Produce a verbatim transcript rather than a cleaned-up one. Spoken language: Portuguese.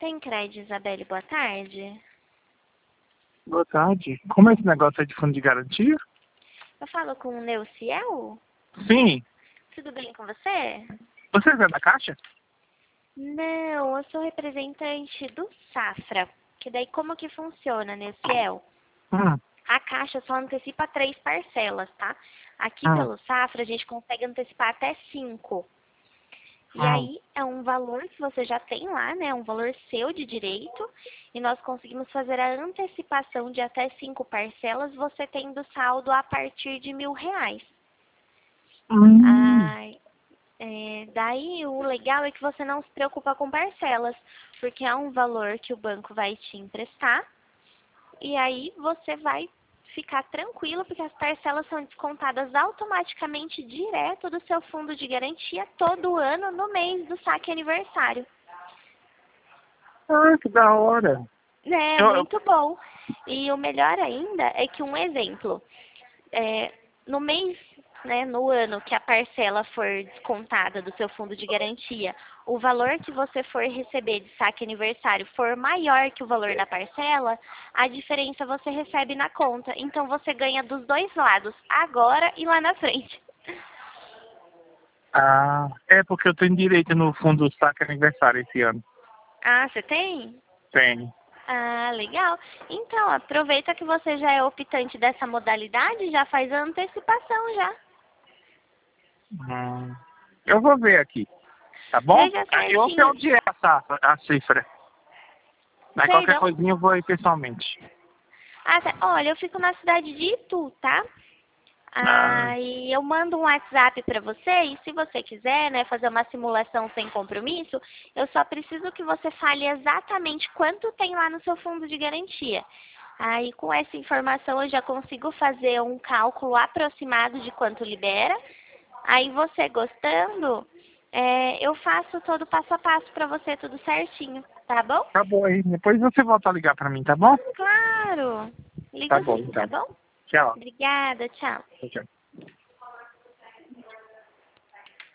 Tem crédito, Isabelle? Boa tarde. Boa tarde. Como é esse negócio aí de fundo de garantia? Eu falo com o Neuciel? Sim. Tudo bem com você? Você é da Caixa? Não, eu sou representante do Safra. Que daí como que funciona, Neuciel? Hum. A Caixa só antecipa três parcelas, tá? Aqui Hum. pelo Safra a gente consegue antecipar até cinco. E Hum. aí é um valor que você já tem lá, né? Um valor seu de direito. E nós conseguimos fazer a antecipação de até cinco parcelas, você tendo saldo a partir de mil reais. Hum. Ai, é, daí o legal é que você não se preocupa com parcelas, porque é um valor que o banco vai te emprestar. E aí você vai ficar tranquilo, porque as parcelas são descontadas automaticamente direto do seu fundo de garantia todo ano no mês do saque aniversário. Ah, que da hora. É, Eu, eu- muito bom. E o melhor ainda é que um exemplo, é, no mês, né, no ano que a parcela for descontada do seu fundo de garantia, o valor que você for receber de saque aniversário for maior que o valor da parcela, a diferença você recebe na conta. Então você ganha dos dois lados, agora e lá na frente. ah, é porque eu tenho direito no fundo do saque aniversário esse ano. Ah, você tem? Tenho. Ah, legal. Então, aproveita que você já é optante dessa modalidade, já faz a antecipação já. Hum. Eu vou ver aqui, tá bom? Veja Ah, eu sei certinho. onde é essa, a cifra. Mas qualquer Perdão? coisinha eu vou aí pessoalmente. Ah, tá. Olha, eu fico na cidade de Itu, tá? Ah, Aí eu mando um WhatsApp para você e se você quiser, né, fazer uma simulação sem compromisso, eu só preciso que você fale exatamente quanto tem lá no seu fundo de garantia. Aí com essa informação eu já consigo fazer um cálculo aproximado de quanto libera. Aí você gostando, é, eu faço todo passo a passo para você, tudo certinho, tá bom? tá bom aí. Depois você volta a ligar pra mim, tá bom? Claro! Tá Ligo bom, sim, tá então. bom? Tchau. Obrigada, tchau. Tchau.